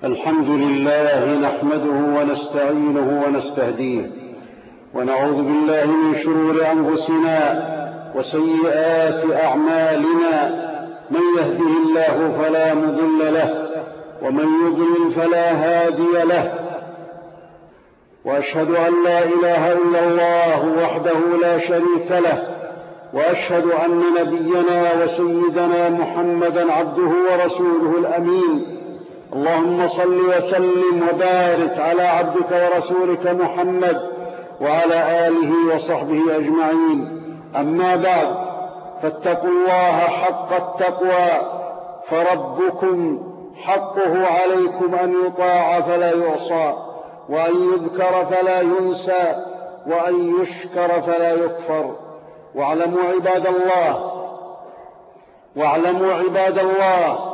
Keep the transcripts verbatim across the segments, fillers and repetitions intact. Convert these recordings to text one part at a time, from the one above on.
الحمد لله نحمده ونستعينه ونستهديه ونعوذ بالله من شرور أنفسنا وسيئات أعمالنا، من يهده الله فلا مضل له ومن يضلل فلا هادي له، وأشهد أن لا إله إلا الله وحده لا شريك له، وأشهد أن نبينا وسيدنا محمدا عبده ورسوله الأمين. اللهم صل وسلم وبارك على عبدك ورسولك محمد وعلى آله وصحبه أجمعين. أما بعد، فاتقوا الله حق التقوى، فربكم حقه عليكم أن يطاع فلا يعصى، وأن يذكر فلا ينسى، وأن يشكر فلا يكفر. واعلموا عباد الله واعلموا عباد الله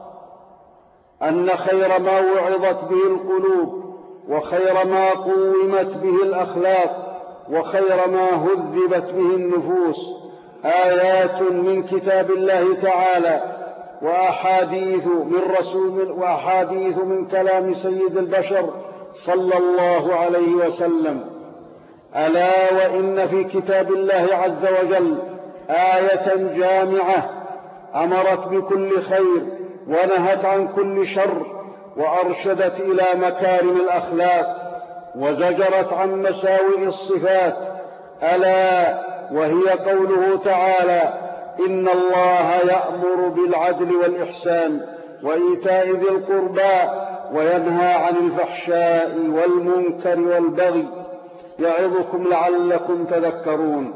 أن خير ما وعظت به القلوب، وخير ما قومت به الأخلاق، وخير ما هذبت به النفوس آيات من كتاب الله تعالى، وأحاديث من رسول وأحاديث من كلام سيد البشر صلى الله عليه وسلم. ألا وإن في كتاب الله عز وجل آية جامعة أمرت بكل خير ونهت عن كل شر، وأرشدت إلى مكارم الأخلاق، وزجرت عن مساوئ الصفات، ألا وهي قوله تعالى: إن الله يأمر بالعدل والإحسان وإيتاء ذي القربى وينهى عن الفحشاء والمنكر والبغي يعظكم لعلكم تذكرون.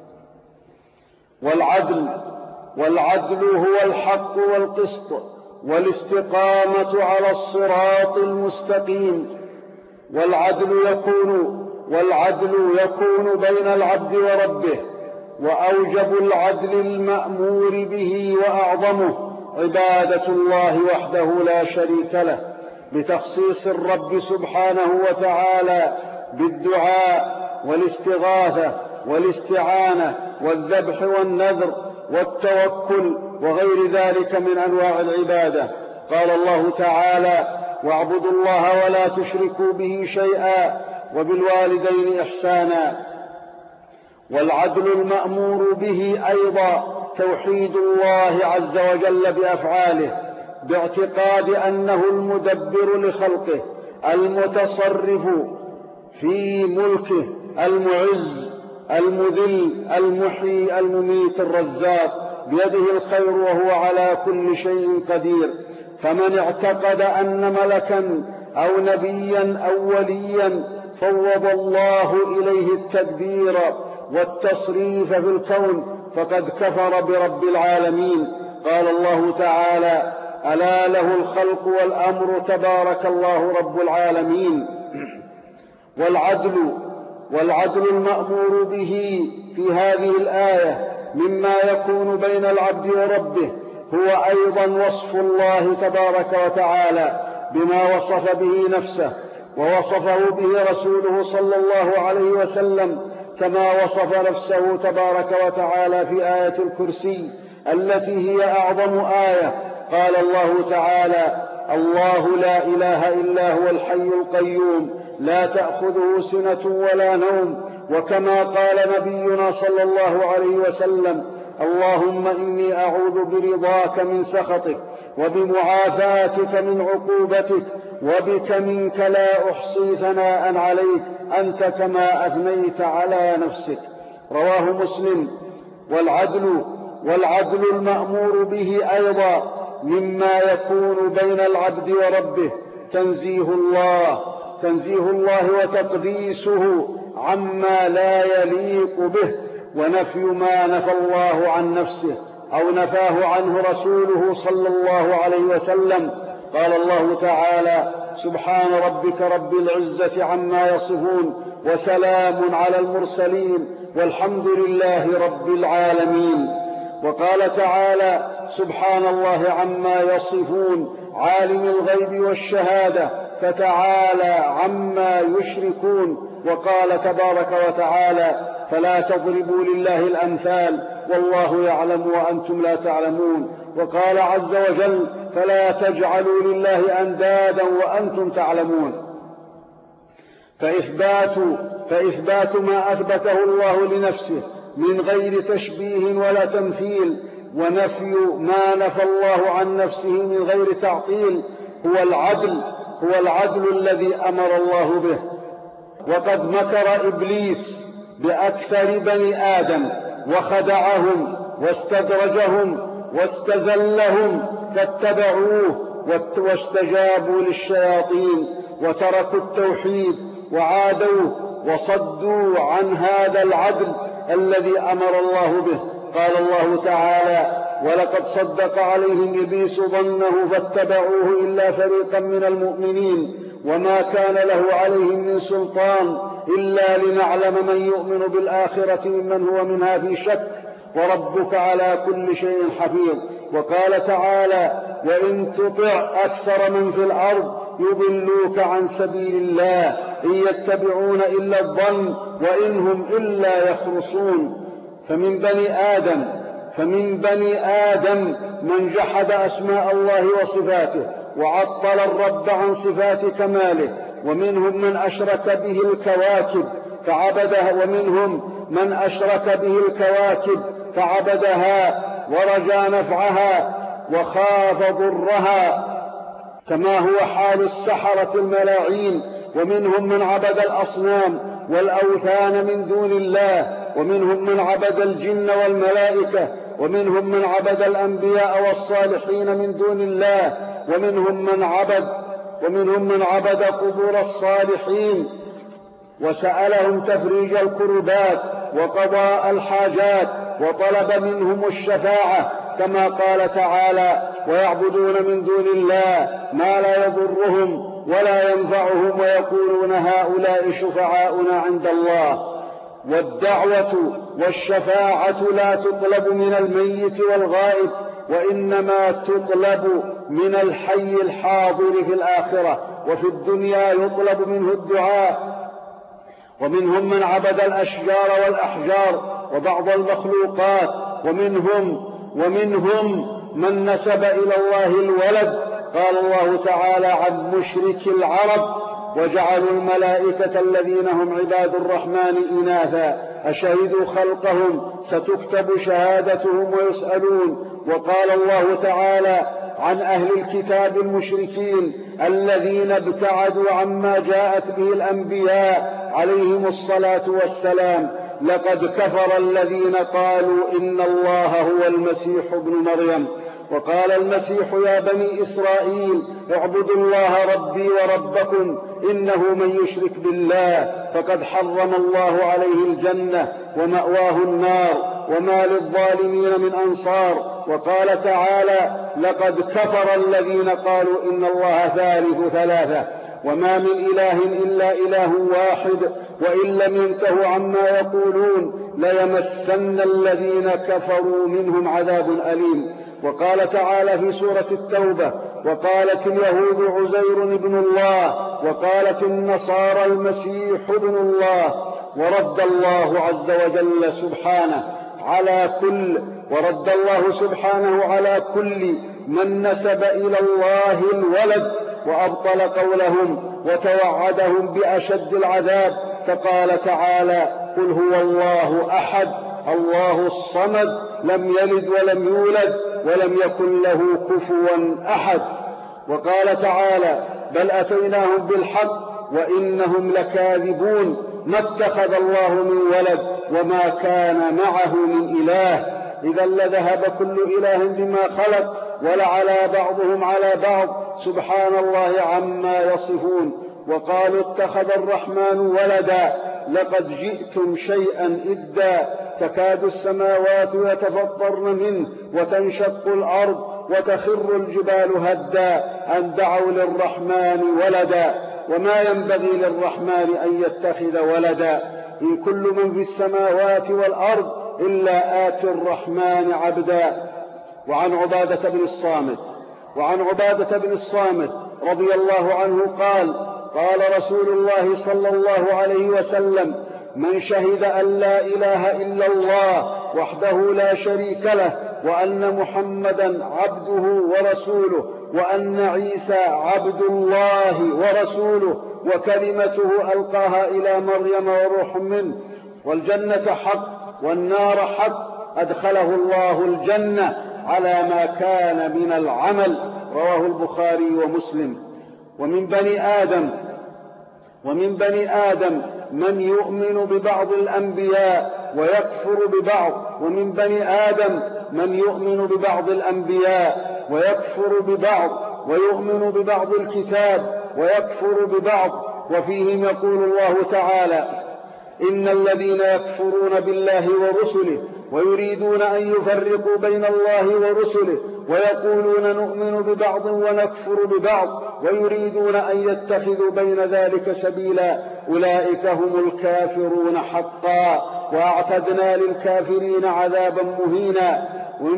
والعدل والعدل هو الحق والقسط والاستقامة على الصراط المستقيم. والعدل يكون والعدل يكون بين العبد وربه، وأوجب العدل المأمور به وأعظمه عبادة الله وحده لا شريك له، بتخصيص الرب سبحانه وتعالى بالدعاء والاستغاثة والاستعانة والذبح والنذر والتوكل وغير ذلك من أنواع العبادة. قال الله تعالى: واعبدوا الله ولا تشركوا به شيئا وبالوالدين إحسانا. والعدل المأمور به أيضا توحيد الله عز وجل بأفعاله، باعتقاد أنه المدبر لخلقه، المتصرف في ملكه، المعز المذل المحيي المميت الرزاق، بيده الخير وهو على كل شيء قدير. فمن اعتقد أن ملكا أو نبيا أو وليا فوض الله إليه التدبير والتصريف في الكون فقد كفر برب العالمين. قال الله تعالى: ألا له الخلق والأمر تبارك الله رب العالمين. والعدل والعدل المأمور به في هذه الآية مما يكون بين العبد وربه هو أيضا وصف الله تبارك وتعالى بما وصف به نفسه، ووصفه به رسوله صلى الله عليه وسلم، كما وصف نفسه تبارك وتعالى في آية الكرسي التي هي أعظم آية. قال الله تعالى: الله لا إله إلا هو الحي القيوم لا تأخذه سنة ولا نوم. وكما قال نبينا صلى الله عليه وسلم: اللهم إني أعوذ برضاك من سخطك وبمعافاتك من عقوبتك وبك منك لا أحصي ثناء عليك أنت كما أثنيت على نفسك. رواه مسلم. والعدل والعدل المأمور به أيضا مما يكون بين العبد وربه تنزيه الله تنزيه الله وتقديسه عما لا يليق به، ونفي ما نفى الله عن نفسه أو نفاه عنه رسوله صلى الله عليه وسلم. قال الله تعالى: سبحان ربك رب العزة عما يصفون وسلام على المرسلين والحمد لله رب العالمين. وقال تعالى: سبحان الله عما يصفون عالم الغيب والشهادة فتعالى عما يشركون وقال تبارك وتعالى: فلا تضربوا لله الأمثال والله يعلم وأنتم لا تعلمون. وقال عز وجل: فلا تجعلوا لله أندادا وأنتم تعلمون. فإثبات, فإثبات ما أثبته الله لنفسه من غير تشبيه ولا تمثيل، ونفي ما نفى الله عن نفسه من غير تعطيل هو العدل هو العدل الذي أمر الله به. وقد مكر إبليس بأكثر بني آدم وخدعهم واستدرجهم واستزلهم فاتبعوه واستجابوا للشياطين وتركوا التوحيد وعادوا وصدوا عن هذا العدل الذي أمر الله به. قال الله تعالى: ولقد صدق عليهم إبليس ظنه فاتبعوه إلا فريقا من المؤمنين وما كان له عليهم من سلطان إلا لنعلم من يؤمن بالآخرة ممن هو منها في شك وربك على كل شيء حفيظ. وقال تعالى: وإن تطع أكثر من في الأرض يضلوك عن سبيل الله إن يتبعون إلا الظن وإن هم إلا يخرصون. فمن بني آدم فمن بني آدم من جحد أسماء الله وصفاته وعطل الرب عن صفات كماله، ومنهم من أشرك به الكواكب فعبدها ومنهم من أشرك به الكواكب فعبدها ورجى نفعها وخاف ضرها كما هو حال السحرة الملاعين. ومنهم من عبد الأصنام والأوثان من دون الله، ومنهم من عبد الجن والملائكة، ومنهم من عبد الأنبياء والصالحين من دون الله، ومنهم من عبد ومنهم من عبد قبور الصالحين وسألهم تفريج الكربات وقضاء الحاجات وطلب منهم الشفاعة، كما قال تعالى: ويعبدون من دون الله ما لا يضرهم ولا ينفعهم ويقولون هؤلاء شفعاؤنا عند الله. والدعوة والشفاعة لا تطلب من الميت والغائب، وإنما تطلب من الحي الحاضر في الآخرة، وفي الدنيا يطلب منه الدعاء. ومنهم من عبد الأشجار والأحجار وبعض المخلوقات، ومنهم ومنهم من نسب إلى الله الولد. قال الله تعالى عن مشرك العرب: وجعلوا الملائكة الذين هم عباد الرحمن إناثا أشهدوا خلقهم ستكتب شهادتهم ويسألون. وقال الله تعالى عن أهل الكتاب المشركين الذين ابتعدوا عما جاءت به الأنبياء عليهم الصلاة والسلام: لقد كفر الذين قالوا إن الله هو المسيح ابن مريم. وقال المسيح: يا بني إسرائيل اعبدوا الله ربي وربكم إنه من يشرك بالله فقد حرم الله عليه الجنة ومأواه النار وما للظالمين من أنصار. وقال تعالى: لقد كفر الذين قالوا إن الله ثالث ثلاثة وما من إله إلا إله واحد وإن لم ينتهوا عما يقولون ليمسن الذين كفروا منهم عذاب أليم. وقال تعالى في سورة التوبة: وقالت اليهود عزير ابن الله وقالت النصارى المسيح ابن الله. ورد الله عز وجل سبحانه على كل ورد الله سبحانه على كل من نسب إلى الله الولد وأبطل قولهم وتوعدهم بأشد العذاب، فقال تعالى: قل هو الله أحد الله الصمد لم يلد ولم يولد ولم يكن له كفوا أحد. وقال تعالى: بل أتيناهم بالحق وإنهم لكاذبون ما اتخذ الله من ولد وما كان معه من إله إذا لذهب كل إله بما خلق ولعلى بعضهم على بعض سبحان الله عما يصفون. وقالوا: اتخذ الرحمن ولدا لقد جئتم شيئا إدا تكاد السماوات يتفطرن منه وتنشق الأرض وتخر الجبال هدا أن دعوا للرحمن ولدا وما ينبغي للرحمن أن يتخذ ولدا إن كل من في السماوات والأرض إلا آتي الرحمن عبدا. وعن عبادة بن الصامت وعن عبادة بن الصامت رضي الله عنه قال: قال رسول الله صلى الله عليه وسلم: من شهد أن لا إله إلا الله وحده لا شريك له وأن محمدا عبده ورسوله وأن عيسى عبد الله ورسوله وكلمته ألقاها إلى مريم وروح منه والجنة حق والنار حق أدخله الله الجنة على ما كان من العمل. رواه البخاري ومسلم. ومن بني آدم ومن بني آدم من يؤمن ببعض الأنبياء ويكفر ببعض، ومن بني آدم من يؤمن ببعض الأنبياء ويكفر ببعض، ويؤمن ببعض الكتاب ويكفر ببعض. وفيهم يقول الله تعالى: إن الذين يكفرون بالله ورسله ويريدون أن يفرقوا بين الله ورسله ويقولون نؤمن ببعض ونكفر ببعض ويريدون أن يتخذوا بين ذلك سبيلا أولئك هم الكافرون حقا وأعتدنا للكافرين عذابا مهينا.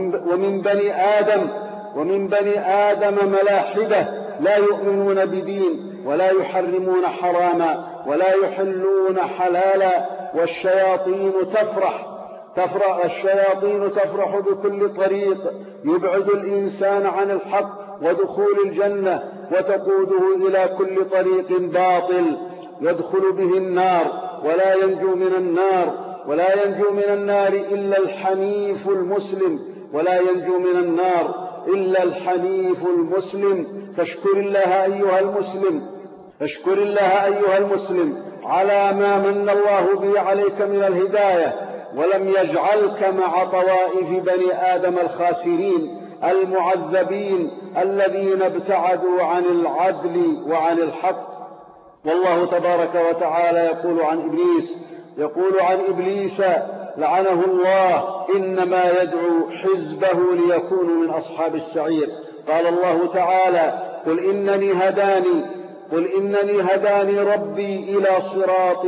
ومن بني آدم ومن بني آدم ملاحدة لا يؤمنون بدين ولا يحرمون حراما ولا يحلون حلالا، والشياطين تفرح تفرح الشياطين تفرح بكل طريق يبعد الإنسان عن الحق ودخول الجنة وتقوده إلى كل طريق باطل يدخل به النار ولا ينجو من النار ولا ينجو من النار إلا الحنيف المسلم ولا ينجو من النار إلا الحنيف المسلم. فاشكر الله أيها المسلم فاشكر الله أيها المسلم على ما من الله به عليك من الهداية، ولم يجعلك مع طوائف بني آدم الخاسرين المعذبين الذين ابتعدوا عن العدل وعن الحق. والله تبارك وتعالى يقول عن إبليس يقول عن إبليس لعنه الله: إنما يدعو حزبه ليكونوا من أصحاب السعير. قال الله تعالى: قل إنني هداني قل إنني هداني ربي إلى صراط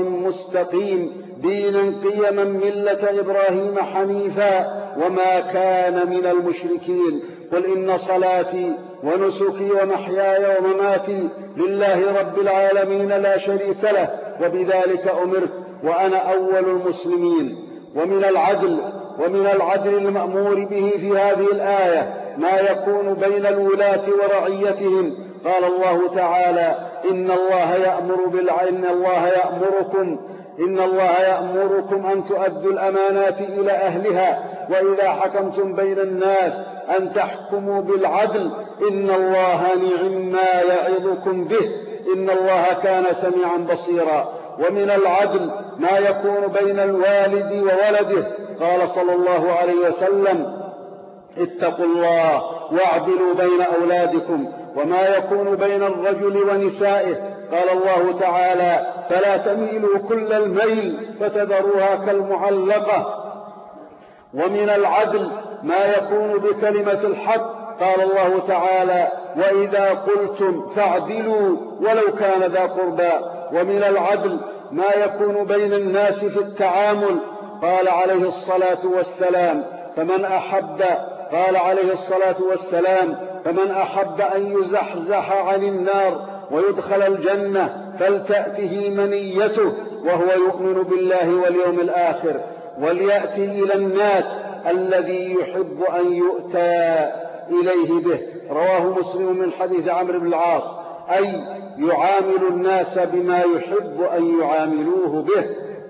مستقيم دينا قيما ملة إبراهيم حنيفا وما كان من المشركين. قل إن صلاتي ونسكي ومحياي ومماتي لله رب العالمين لا شريك له وبذلك أمرت وأنا أول المسلمين. ومن العدل ومن العدل المأمور به في هذه الآية ما يكون بين الولاة ورعيتهم. قال الله تعالى: إن الله يأمر بالعدل الله يأمركم إن الله يأمركم أن تؤدوا الأمانات إلى أهلها وإذا حكمتم بين الناس أن تحكموا بالعدل إن الله نعم ما يعظكم به إن الله كان سميعا بصيرا. ومن العدل ما يكون بين الوالد وولده. قال صلى الله عليه وسلم: اتقوا الله واعدلوا بين أولادكم وما يكون بين الرجل ونسائه. قال الله تعالى: فلا تميلوا كل الميل فتذروها كالمعلقة. ومن العدل ما يكون بكلمة الحق. قال الله تعالى: وإذا قلتم فاعدلوا ولو كان ذا قربى. ومن العدل ما يكون بين الناس في التعامل. قال عليه الصلاة والسلام: فمن أحب قال عليه الصلاة والسلام فمن أحب أن يزحزح عن النار ويدخل الجنة فلتأته منيته وهو يؤمن بالله واليوم الآخر وليأتي إلى الناس الذي يحب أن يؤتى إليه به. رواه مسلم من حديث عمرو بن العاص، أي يعامل الناس بما يحب أن يعاملوه به.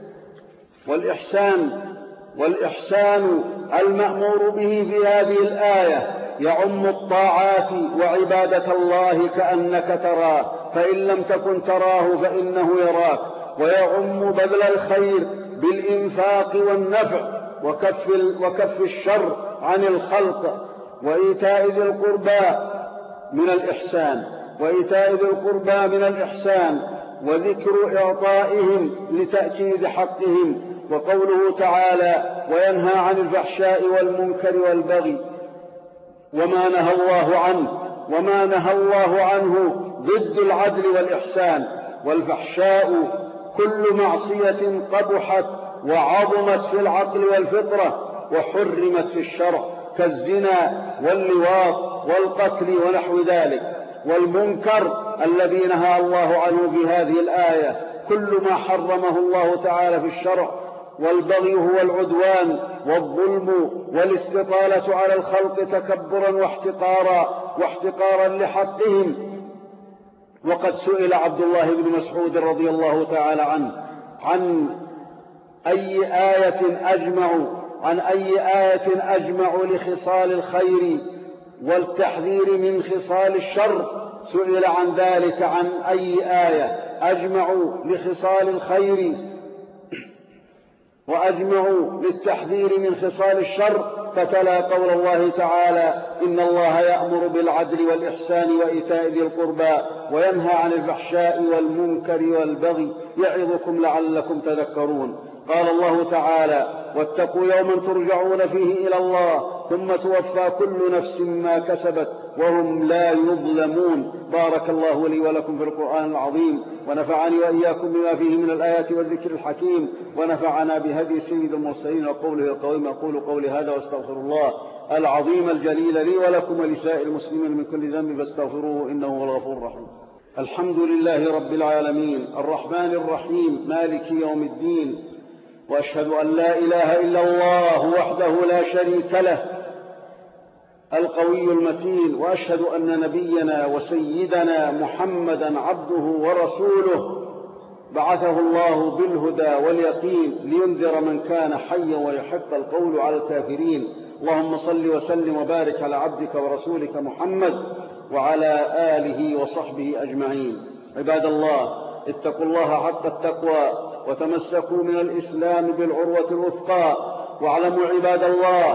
والإحسان والإحسان المأمور به في هذه الآية يعم الطاعات وعبادة الله كأنك تراه فإن لم تكن تراه فإنه يراك، ويعم بذل الخير بالإنفاق والنفع وكف, وكف الشر عن الخلق وإيتاء ذي القربى من الإحسان وإيتاء ذي القربى من الإحسان وذكر إعطائهم لتأكيد حقهم. وقوله تعالى: وينهى عن الفحشاء والمنكر والبغي وما نهى الله عنه وما نهى الله عنه ضد العدل والإحسان. والفحشاء كل معصية قبحت وعظمت في العقل والفطرة وحرمت في الشرع كالزنا واللواط والقتل ونحو ذلك. والمنكر الذي نهى الله عنه في هذه الآية كل ما حرمه الله تعالى في الشرع، والبغي هو العدوان والظلم والاستطالة على الخلق تكبرا واحتقارا واحتقارا لحقهم. وقد سئل عبد الله بن مسعود رضي الله تعالى عنه عن أي آية أجمع عن أي آية أجمع لخصال الخير والتحذير من خصال الشر. سئل عن ذلك عن أي آية أجمع لخصال الخير وأجمع للتحذير من خصال الشر، فتلا قول الله تعالى: إن الله يأمر بالعدل والإحسان وإيتاء ذي القربى وينهى عن الفحشاء والمنكر والبغي يعظكم لعلكم تذكرون. قال الله تعالى: واتقوا يوما ترجعون فيه إلى الله ثم توفى كل نفس ما كسبت وهم لا يظلمون. بارك الله لي ولكم في القرآن العظيم، ونفعني وإياكم بما فيه من الآيات والذكر الحكيم، ونفعنا بهدي سيد المرسلين وقوله القويم. أقول قولي هذا واستغفر الله العظيم الجليل لي ولكم ولسائر المسلمين من كل ذنب فاستغفروه إنه هو الغفور الرحيم. الحمد لله رب العالمين الرحمن الرحيم مالك يوم الدين، وأشهد أن لا إله إلا الله وحده لا شريك له القوي المتين، وأشهد أن نبينا وسيدنا محمدا عبده ورسوله بعثه الله بالهدى واليقين لينذر من كان حيا ويحق القول على الكافرين. اللهم صل وسلم وبارك على عبدك ورسولك محمد وعلى آله وصحبه أجمعين. عباد الله، اتقوا الله حق التقوى وتمسكوا من الإسلام بالعروة الوثقى، واعلموا عباد الله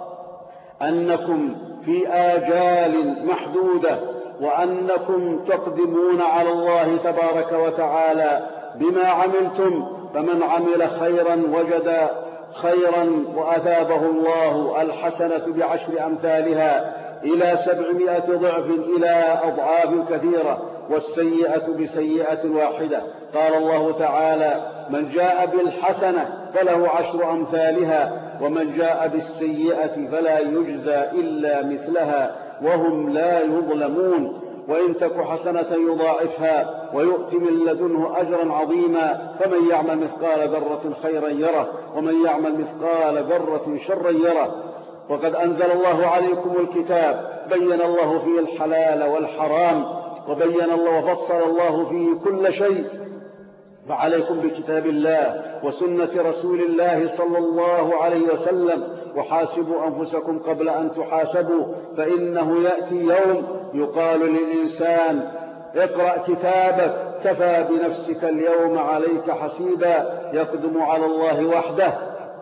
أنكم في آجال محدودة، وأنكم تقدمون على الله تبارك وتعالى بما عملتم، فمن عمل خيرا وجد خيرا وأثابه الله الحسنة بعشر أمثالها إلى سبعمائة ضعف إلى أضعاف كثيرة، والسيئة بسيئة واحدة. قال الله تعالى: من جاء بالحسنة فله عشر أمثالها ومن جاء بالسيئة فلا يجزى إلا مثلها وهم لا يظلمون. وإن تك حسنة يضاعفها ويؤتي من لدنه أجرا عظيما. فمن يعمل مثقال ذرة خيرا يره ومن يعمل مثقال ذرة شرا يره. وقد أنزل الله عليكم الكتاب، بين الله فيه الحلال والحرام، وبين الله وفصل الله فيه كل شيء، فعليكم بكتاب الله وسنة رسول الله صلى الله عليه وسلم، وحاسبوا أنفسكم قبل أن تحاسبوا، فإنه يأتي يوم يقال للإنسان: اقرأ كتابك كفى بنفسك اليوم عليك حسيبا. يقدم على الله وحده،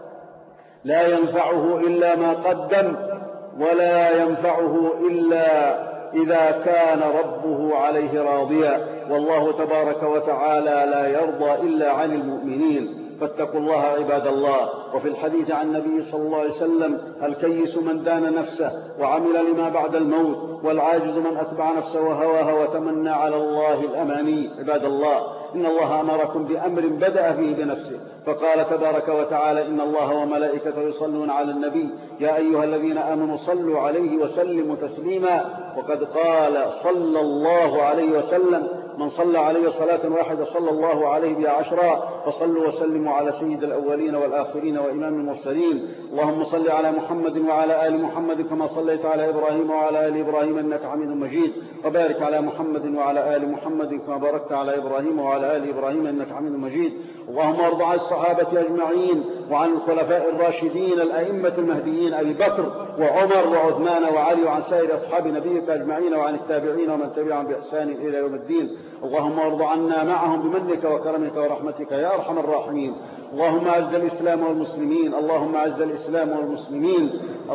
لا ينفعه إلا ما قدم، ولا ينفعه إلا إذا كان ربه عليه راضيا. والله تبارك وتعالى لا يرضى إلا عن المؤمنين، فاتقوا الله عباد الله. وفي الحديث عن النبي صلى الله عليه وسلم: الكيس من دان نفسه وعمل لما بعد الموت، والعاجز من أتبع نفسه وهواها وتمنى على الله الأماني. عباد الله، إن الله أمركم بأمر بدأ فيه بنفسه، فقال تبارك وتعالى: إن الله وملائكته يصلون على النبي يا أيها الذين آمنوا صلوا عليه وسلموا تسليما. وقد قال صلى الله عليه وسلم: من صلى عليه صلاة واحدة صلى الله عليه بها عشرا. فصلوا وسلموا على سيد الأولين والآخرين وإمام المرسلين. اللهم صل على محمد وعلى آل محمد كما صليت على إبراهيم وعلى آل إبراهيم إنك حميد مجيد، وبارك على محمد وعلى آل محمد كما باركت على إبراهيم وعلى آل إبراهيم إنك حميد مجيد. اللهم ارض عن الصحابة أجمعين وعن الخلفاء الراشدين الأئمة المهديين أبي بكر وعمر وعثمان وعلي، وعن سائر أصحاب نبيك أجمعين، وعن التابعين ومن تبعهم بإحسان إلى يوم الدين. اللهم ارض عنا معهم بمنك وكرمك ورحمتك يا أرحم الراحمين. اللهم أعز الإسلام والمسلمين، اللهم أعز الإسلام والمسلمين،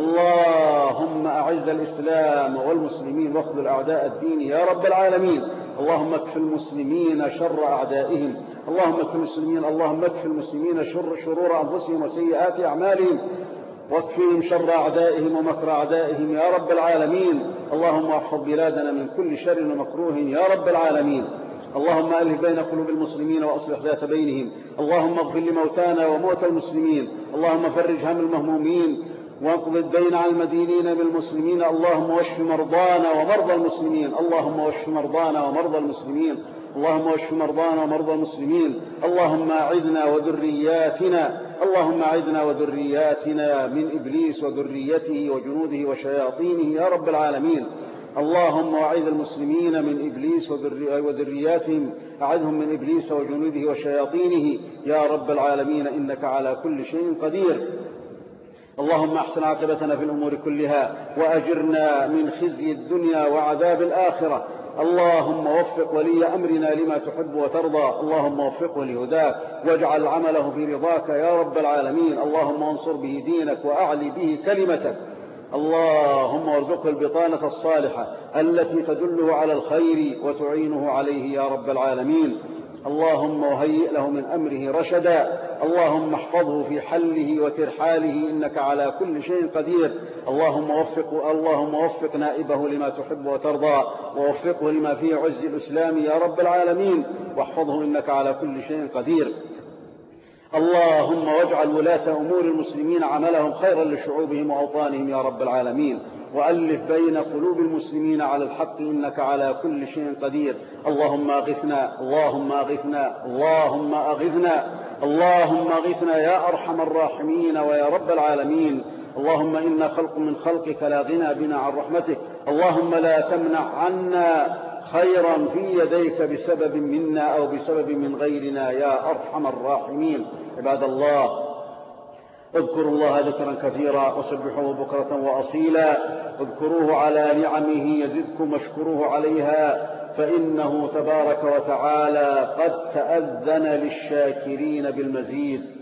اللهم أعز الإسلام والمسلمين واخذل أعداء الدين يا رب العالمين. اللهم اكف المسلمين شر أعدائهم، اللهم اكف المسلمين اللهم اكف المسلمين شر شرور أنفسهم وسيئات أعمالهم، واكفهم شر أعدائهم ومكر أعدائهم يا رب العالمين. اللهم احفظ بلادنا من كل شر ومكروه يا رب العالمين. اللهم ألف بين قلوب المسلمين وأصلح ذات بينهم. اللهم اغفر لموتانا وموتى المسلمين. اللهم فرج هم المهمومين واقض الدين عن المدينين بالمسلمين. اللهم واشف مرضانا ومرضى المسلمين. اللهم واشف مرضانا ومرضى المسلمين. اللهم واشف مرضانا ومرضى المسلمين. اللهم أعذنا وذرياتنا اللهم أعذنا وذرياتنا من إبليس وذريته وجنوده وشياطينه يا رب العالمين. اللهم وأعذ المسلمين من إبليس وذرياتهم، أعذهم من إبليس وجنوده وشياطينه يا رب العالمين، إنك على كل شيء قدير. اللهم أحسن عاقبتنا في الأمور كلها وأجرنا من خزي الدنيا وعذاب الآخرة. اللهم وفق ولي أمرنا لما تحب وترضى. اللهم وفقه لهداك واجعل عمله في رضاك يا رب العالمين. اللهم انصر به دينك وأعلي به كلمتك. اللهم وارزقه البطانة الصالحة التي تدله على الخير وتعينه عليه يا رب العالمين. اللهم وهيئ له من أمره رشدا. اللهم احفظه في حله وترحاله إنك على كل شيء قدير. اللهم وفق اللهم وفق نائبه لما تحب وترضى، ووفقه لما فيه عز الإسلام يا رب العالمين، واحفظه إنك على كل شيء قدير. اللهم واجعل ولاة أمور المسلمين عملهم خيرا لشعوبهم وأوطانهم يا رب العالمين، وألف بين قلوب المسلمين على الحق إنك على كل شيء قدير. اللهم أغثنا اللهم أغثنا اللهم أغثنا اللهم أغثنا يا أرحم الراحمين ويا رب العالمين. اللهم إنا خلق من خلقك لا غنى بنا عن رحمتك. اللهم لا تمنع عنا خيرا في يديك بسبب منا أو بسبب من غيرنا يا أرحم الراحمين. عباد الله، اذكروا الله ذكرا كثيرا وسبحوه بكرة وأصيلا. اذكروه على نعمه يزدكم واشكروه عليها، فإنه تبارك وتعالى قد تأذن للشاكرين بالمزيد.